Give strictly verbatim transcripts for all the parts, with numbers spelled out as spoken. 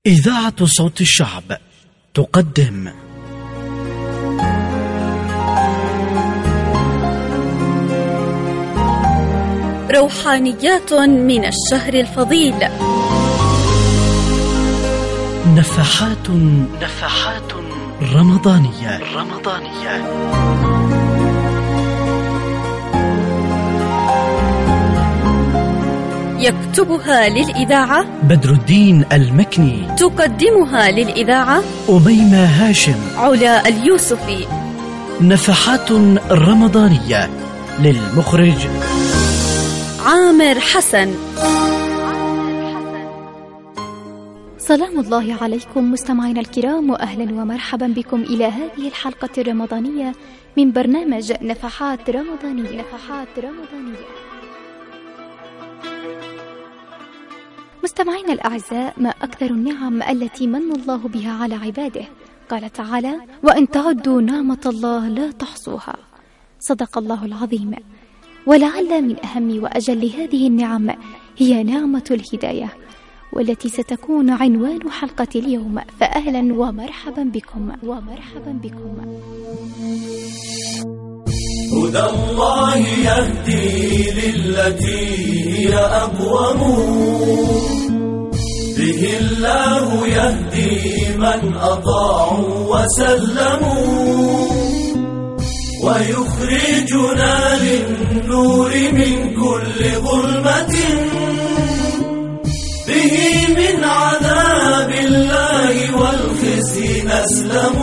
إذاعة صوت الشعب تقدم روحانيات من الشهر الفضيل، نفحات نفحات رمضانية رمضانية يكتبها للإذاعة بدر الدين المكني، تقدمها للإذاعة أميمة هاشم، علا اليوسفي. نفحات رمضانية للمخرج عامر حسن. سلام الله عليكم مستمعينا الكرام، وأهلا ومرحبا بكم إلى هذه الحلقة الرمضانية من برنامج نفحات رمضانية نفحات رمضانية. مستمعينا الأعزاء، ما أكثر النعم التي من الله بها على عباده. قال تعالى: وإن تعدوا نعمة الله لا تحصوها. صدق الله العظيم. ولعل من أهم وأجل هذه النعم هي نعمة الهداية، والتي ستكون عنوان حلقة اليوم، فأهلا ومرحبا بكم ومرحبا بكم. هدى الله يهدي للتي هي أقوم، به الله يهدي من أطاعوا وسلموا، ويخرجنا للنور من كل ظلمة، به من عذاب الله والخزي نسلم.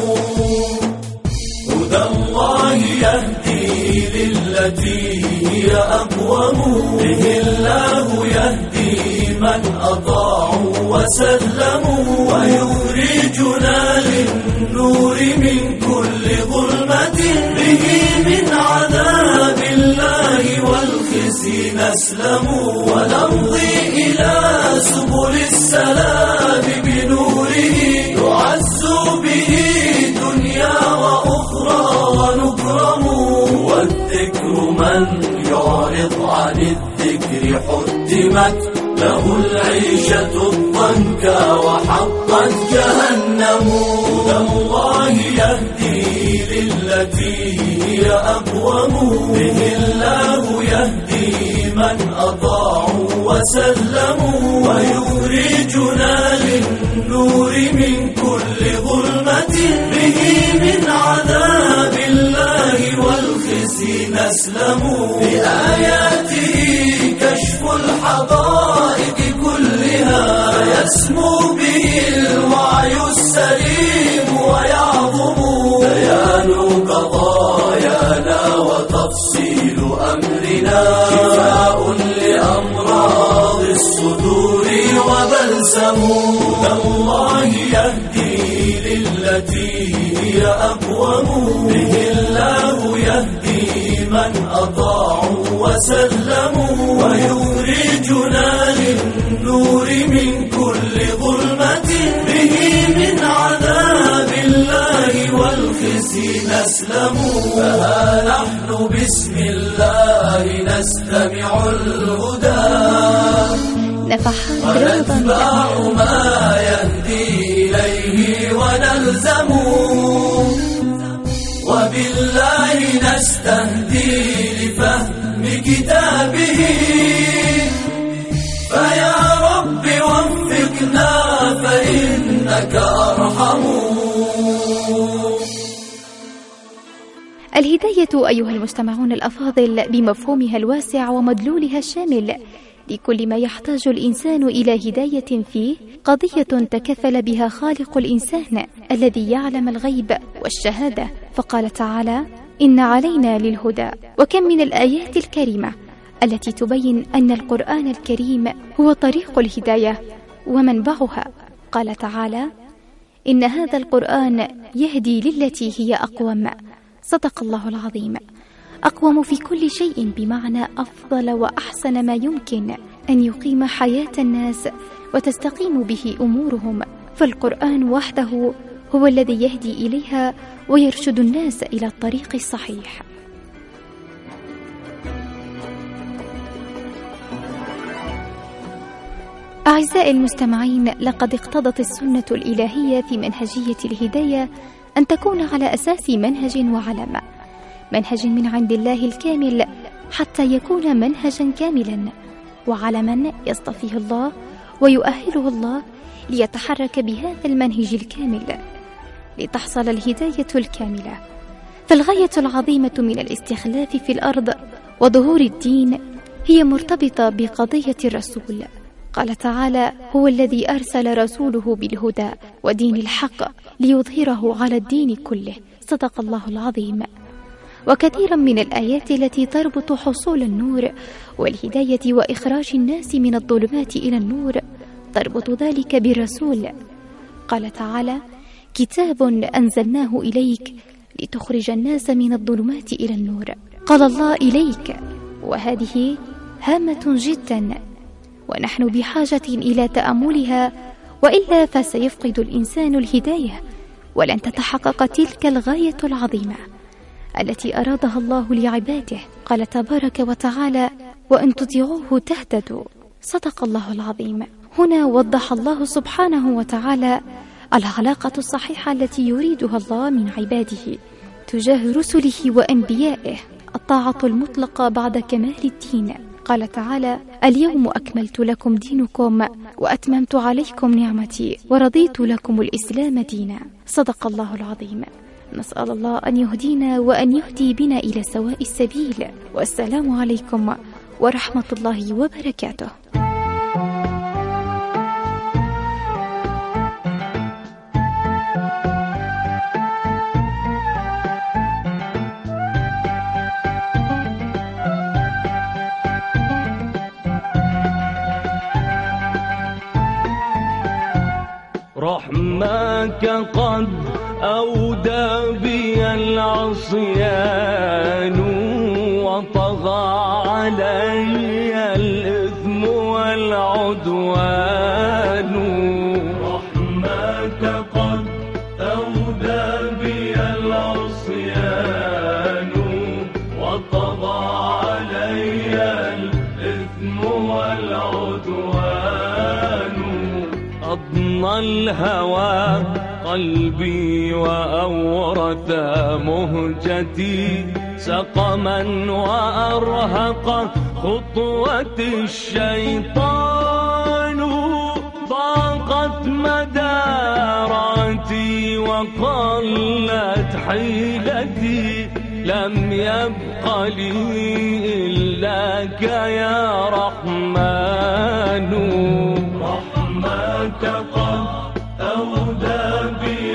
هدى الله يهدي للتي هي أقوم، به الله يهدي من أطاعوا وسلموا، ويخرجنا للنور من كل ظلمة، به من عذاب الله والخزي نسلم. ونمضي إلى سبل السلام بنوره، نعز به دنيا وأخرى ونكرم. والذكر من يعرض عن الذكر حتمت له العيشة الضنكا وحقت جهنم. هدى الله يهدي للتي هي أقوم، به الله يهدي من أطاعوا وسلموا، ويخرجنا للنور من كل ظلمة، به من عذاب الله والخزي نسلم. بآياته كشف الحقائق كلها، فيسمو به الوعي السليم ويعظم بيان قضايانا وتفصيل أمرنا، شفاء لأمراض الصدور وبلسم. هدى الله يهدي للتي هي أقوم، به الله يهدي من أطاعوا وسلموا، ويخرجنا للنور من كل ظلمة، به من عذاب الله والخزي نسلم. فها نحن بسم الله نستمع الهدى، ونتبع ما يهدي إليه ونلزم، وبالله نستهدي لفهم كتابه، فيا رب وفقنا فإنك أرحم. الهداية أيها المستمعون الأفاضل بمفهومها الواسع ومدلولها الشامل لكل ما يحتاج الإنسان إلى هداية فيه، قضية تكفل بها خالق الإنسان الذي يعلم الغيب والشهادة، فقال تعالى: إن علينا للهدى. وكم من الآيات الكريمة التي تبين أن القرآن الكريم هو طريق الهداية ومنبعها. قال تعالى: إن هذا القرآن يهدي للتي هي أقوم. صدق الله العظيم. أقوم في كل شيء بمعنى أفضل وأحسن ما يمكن أن يقيم حياة الناس وتستقيم به أمورهم، فالقرآن وحده هو الذي يهدي إليها ويرشد الناس إلى الطريق الصحيح. أعزائي المستمعين، لقد اقتضت السنة الإلهية في منهجية الهداية أن تكون على أساس منهج وعلم، منهج من عند الله الكامل حتى يكون منهجا كاملا، وعلما يصطفيه الله ويؤهله الله ليتحرك بهذا المنهج الكامل لتحصل الهداية الكاملة. فالغاية العظيمة من الاستخلاف في الأرض وظهور الدين هي مرتبطة بقضية الرسول. قال تعالى: هو الذي أرسل رسوله بالهدى ودين الحق ليظهره على الدين كله. صدق الله العظيم. وكثيرا من الآيات التي تربط حصول النور والهداية وإخراج الناس من الظلمات إلى النور تربط ذلك بالرسول. قال تعالى: كتاب أنزلناه إليك لتخرج الناس من الظلمات إلى النور. قال الله إليك، وهذه هامة جدا ونحن بحاجة إلى تأملها، وإلا فسيفقد الإنسان الهداية ولن تتحقق تلك الغاية العظيمة التي أرادها الله لعباده. قال تبارك وتعالى: وإن تطيعوه تهتدوا. صدق الله العظيم. هنا وضح الله سبحانه وتعالى العلاقة الصحيحة التي يريدها الله من عباده تجاه رسله وأنبيائه، الطاعة المطلقة بعد كمال الدين. قال تعالى: اليوم أكملت لكم دينكم وأتممت عليكم نعمتي ورضيت لكم الإسلام دينا. صدق الله العظيم. نسأل الله أن يهدينا وأن يهدي بنا إلى سواء السبيل. والسلام عليكم ورحمة الله وبركاته. رحمك قد أودى بي العصيان وطغى علي الإثم والعدوان. رحمك قد أودى بي العصيان وطغى علي الإثم والعدوان. أضنى الهوى قلبي وأورث مهجتي سقما وأرهق خطوة الشيطان. ضاقت مداراتي وقلت حيلتي لم يبق لي إلاك يا رحمن. رحمك قد أودى بي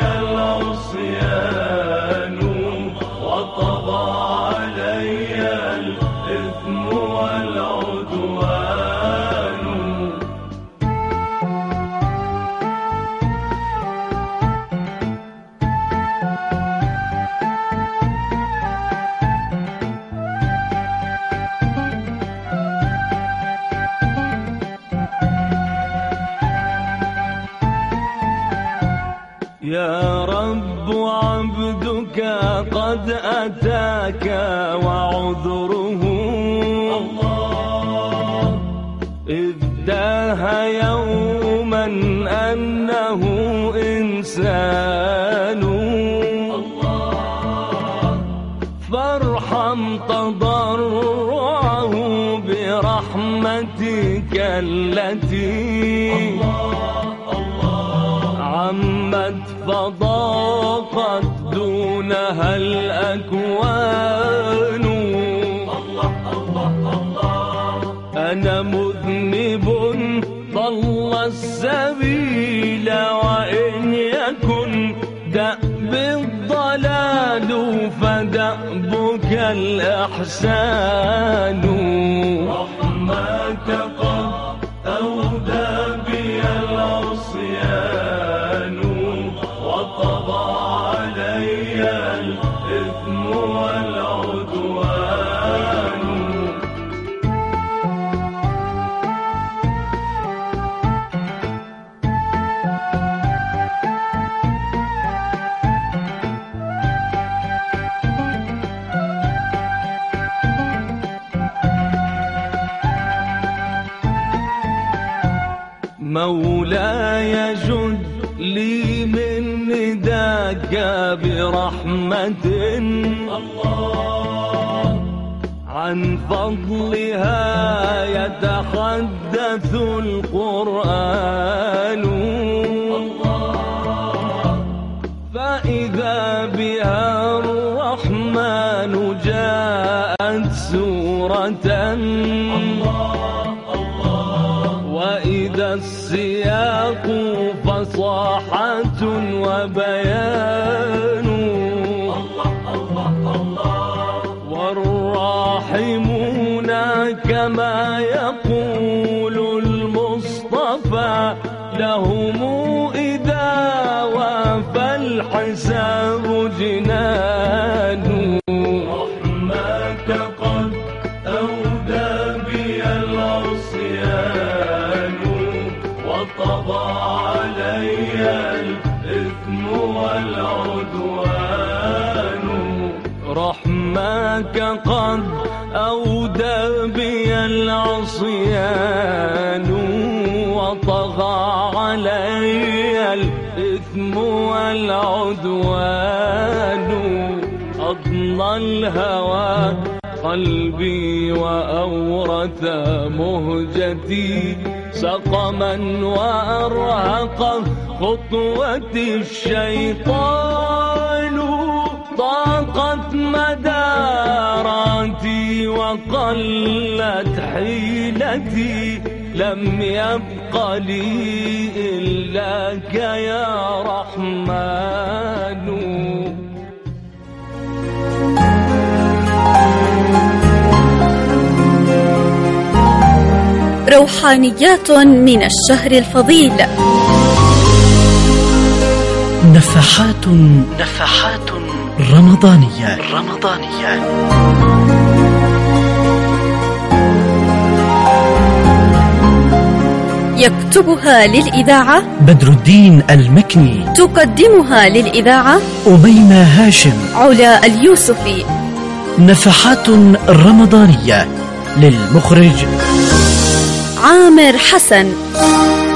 العصيان وطغى علي الإثم والعدوان. يا رب عبدك قد أتاك وعذره الله إذ داه يوما أنه إنسان الله. فارحم تضرعه برحمتك التي عمت فضاقت دونها الأكوان. أنا مذنب ضل السبيل وإن يكن دأب الضلال فدأبك الإحسان. رحمك قد أودى بي العصيان وطغى علي الإثم والعدوان. لي من نداك برحمة الله عن فضلها يتحدث القرآن الله فإذا بها الرحمن جاءت سورة الله الله وإذا السياق فصاحة وبيان والراحمون كما يقول المصطفى لهم إذا وافى الحساب جنان رحمك قد أودى بي العصيان وطغى علي الإثم والعدوان رحمك قد أودى بي العصيان وطغى علي الإثم والعدوان أضنى الهوى قلبي وأورث مهجتي سقما وأرهق خطوتي الشيطان ضاقت مداراتي وقلت حيلتي لم يبق لي إلاك يا رحمن روحانيات من الشهر الفضيل نفحات نفحات رمضانية رمضانية يكتبها للإذاعة بدر الدين المكني، تقدمها للإذاعة أميمة هاشم، علا اليوسفي. نفحات رمضانية للمخرج عامر حسن.